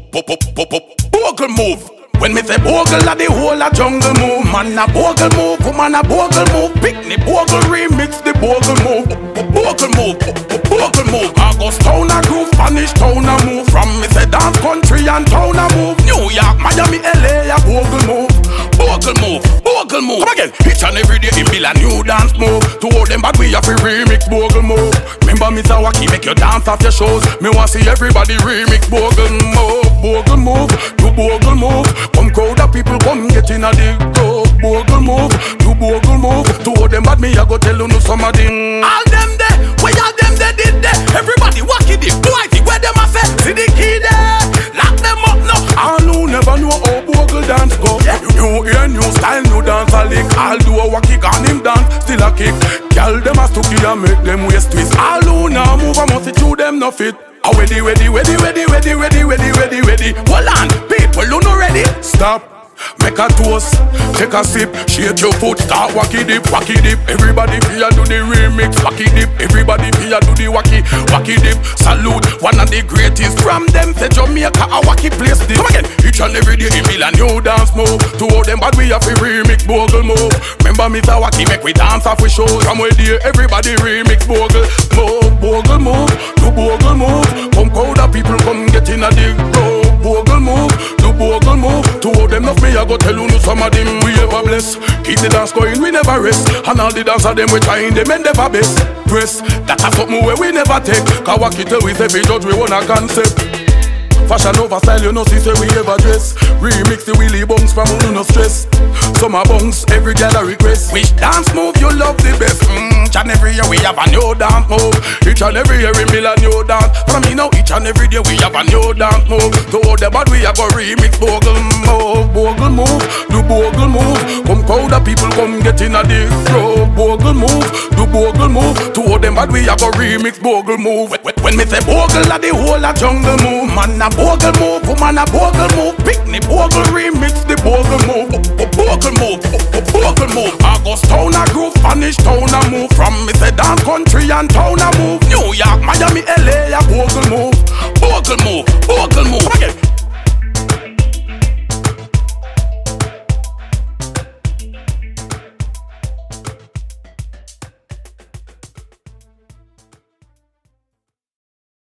Bogle move. When me say bogle, a the whole a jungle move. Man a bogle move, woman a bogle move. Picnic bogle remix the bogle move. Bogle move, bogle move. August town a groove, Spanish town a move. From me say dance country and town a move. New York, Miami, LA a bogle move. Bogle move, bogle move. Come again. Each and every day, him build a new dance move. To all them bad we have to remix bogle move. Remember Mr. Wacky make you dance off your shows. Me want see everybody remix bogle move. Bogle move, do bogle move. Come crowd of people come get in a the go. Bogle move, do bogle move. To all them bad me I go tell you no some of them. All them there, where all them there did there. Everybody wacky this, boy see where them a say. See the key there, lock them up now. All who never know how bogle dance go. New ear, new style, new dance a lick. All do a wacky can him dance, still a kick. Girl them a stooky and make them waist twist. All who now move a must to them no fit. Ah, ready. Hold on, people who no ready. Stop, make a toast, take a sip, shake your foot, start wacky dip. Everybody here do the remix, wacky dip. Everybody here do the wacky dip. Salute, one of the greatest from them. Say Jamaica a wacky place dip. Come again, each and every day he build a new dance move. To all them bad we have to remix bogle move. Remember Mr. Wacky make we dance off we shows. From where there everybody remix bogle move. Bogle move, do bogle move. Come crowd of people come get in a the row. Bogle move, do bogle move. To all them of me I go tell you no some of them we ever bless. Keep the dance going, we never rest. And all the dancers them we trying them and never best. Press, that's a something where we never take. Cause Wacky tell we say we judge we want a concept. Fashion over style, you know, see say we ever dress. Remix the wheelie bunks from who no stress. Summer bunks, every girl a request. Which dance move you love the best? Each and every year we have a new dance move. Each and every year we build a new dance. From me now, each and every day we have a new dance move. To all the bad we a go remix bogle move. Bogle move, do bogle move. Come crowd of people come get in a the row. Bogle move, do bogle move. To all them bad we a go remix bogle move. When me say bogle a the whole a jungle move. Man a bogle move, woman a bogle move. Picnic bogle remix the bogle move. Bogle move, bogle move. August town a groove, Spanish town a move. From me say dance country and town a move. New York, Miami, LA a bogle move. Bogle move, bogle move. Come again.